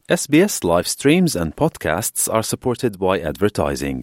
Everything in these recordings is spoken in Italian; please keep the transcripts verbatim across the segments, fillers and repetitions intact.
S B S live streams and podcasts are supported by advertising.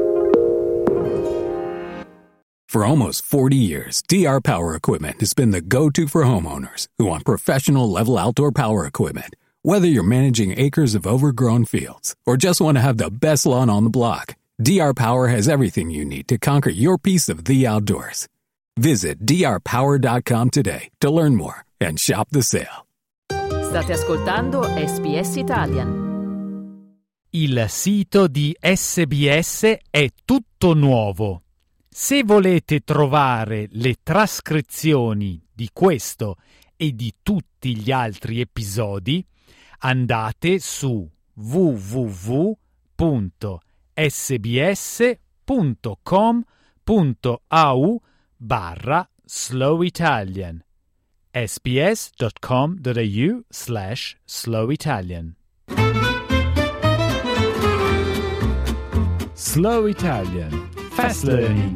For almost forty years, D R Power Equipment has been the go-to for homeowners who want professional-level outdoor power equipment. Whether you're managing acres of overgrown fields or just want to have the best lawn on the block, D R Power has everything you need to conquer your piece of the outdoors. Visit d r power dot com today to learn more and shop the sale. State ascoltando S B S Italian. Il sito di S B S è tutto nuovo. Se volete trovare le trascrizioni di questo e di tutti gli altri episodi, andate su w w w punto s b s punto com punto a u barra slow italian sbs.com.au slash slow Italian. Slow Italian. Fast learning.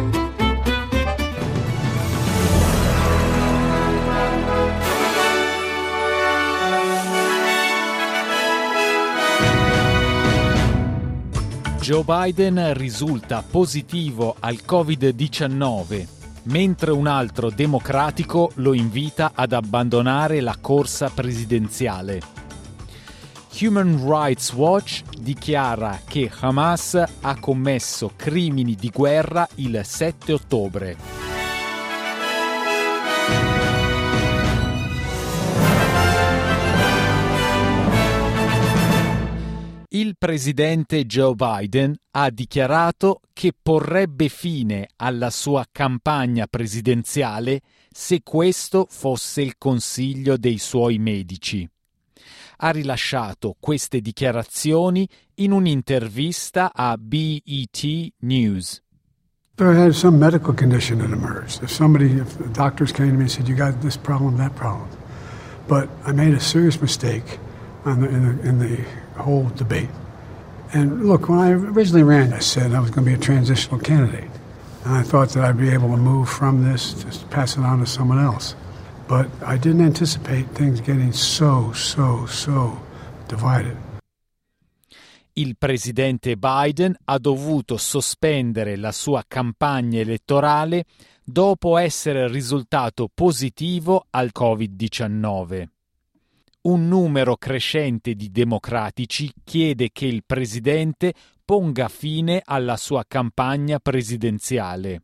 Joe Biden risulta positivo al covid diciannove, mentre un altro democratico lo invita ad abbandonare la corsa presidenziale. Human Rights Watch dichiara che Hamas ha commesso crimini di guerra il sette ottobre. Il presidente Joe Biden ha dichiarato che porrebbe fine alla sua campagna presidenziale se questo fosse il consiglio dei suoi medici. Ha rilasciato queste dichiarazioni in un'intervista a B E T News. There had some medical condition that emerged. If somebody, if the doctors came to me and said, you got this problem, that problem. But I made a serious mistake on the, in, the, in the whole debate. And look, when I originally ran, I said I was going to be a transitional candidate. And I thought that I'd be able to move from this, just pass it on to someone else. But I didn't anticipate things getting so, so, so divided. Il presidente Biden ha dovuto sospendere la sua campagna elettorale dopo essere risultato positivo al covid diciannove. Un numero crescente di democratici chiede che il presidente ponga fine alla sua campagna presidenziale.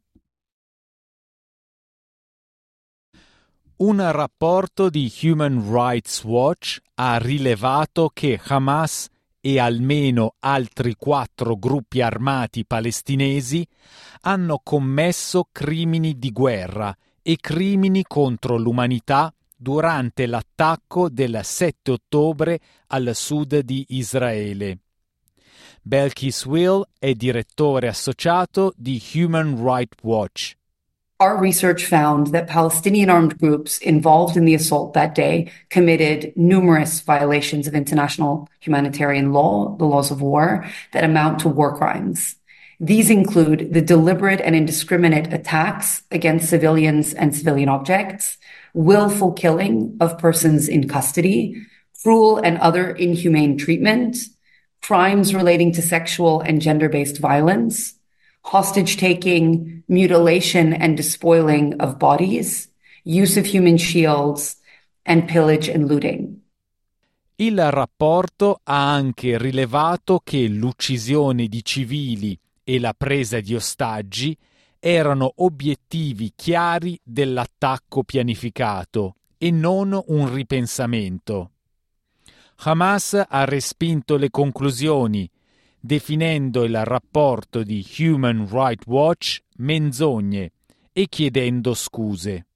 Un rapporto di Human Rights Watch ha rilevato che Hamas e almeno altri quattro gruppi armati palestinesi hanno commesso crimini di guerra e crimini contro l'umanità durante l'attacco del sette ottobre al sud di Israele. Belkis Will è direttore associato di Human Rights Watch. Our research found that Palestinian armed groups involved in the assault that day committed numerous violations of international humanitarian law, the laws of war, that amount to war crimes. These include the deliberate and indiscriminate attacks against civilians and civilian objects, willful killing of persons in custody, cruel and other inhumane treatment, crimes relating to sexual and gender-based violence, hostage-taking, mutilation and despoiling of bodies, use of human shields, and pillage and looting. Il rapporto ha anche rilevato che l'uccisione di civili e la presa di ostaggi erano obiettivi chiari dell'attacco pianificato e non un ripensamento. Hamas ha respinto le conclusioni, definendo il rapporto di Human Rights Watch menzogne e chiedendo scuse.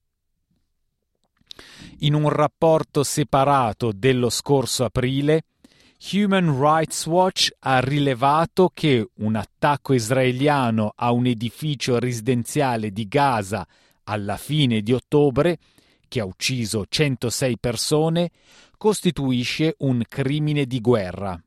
In un rapporto separato dello scorso aprile, Human Rights Watch ha rilevato che un attacco israeliano a un edificio residenziale di Gaza alla fine di ottobre, che ha ucciso centosei persone, costituisce un crimine di guerra.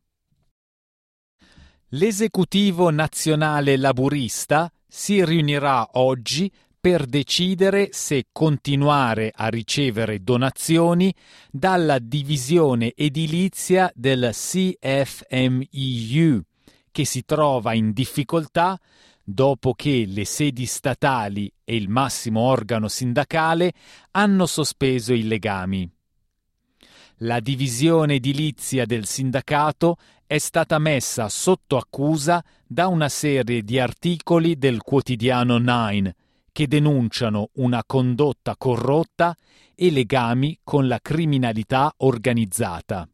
L'esecutivo nazionale laburista si riunirà oggi per decidere se continuare a ricevere donazioni dalla divisione edilizia del C F M E U, che si trova in difficoltà dopo che le sedi statali e il massimo organo sindacale hanno sospeso i legami. La divisione edilizia del sindacato è stata messa sotto accusa da una serie di articoli del quotidiano Nine che denunciano una condotta corrotta e legami con la criminalità organizzata.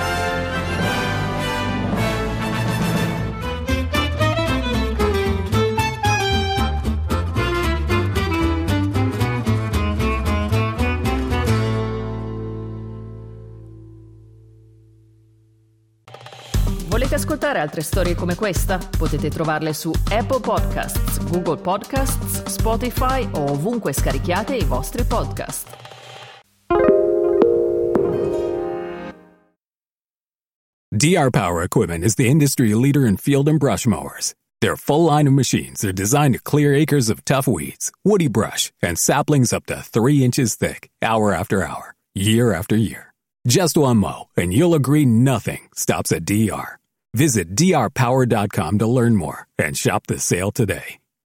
Volete ascoltare altre storie come questa? Potete trovarle su Apple Podcasts, Google Podcasts, Spotify o ovunque scarichiate i vostri podcast. D R Power Equipment is the industry leader in field and brush mowers. Their full line of machines are designed to clear acres of tough weeds, woody brush, and saplings up to three inches thick, hour after hour, year after year. Just one mow, and you'll agree nothing stops at D R. Visit D R power dot com to learn more and shop the sale today.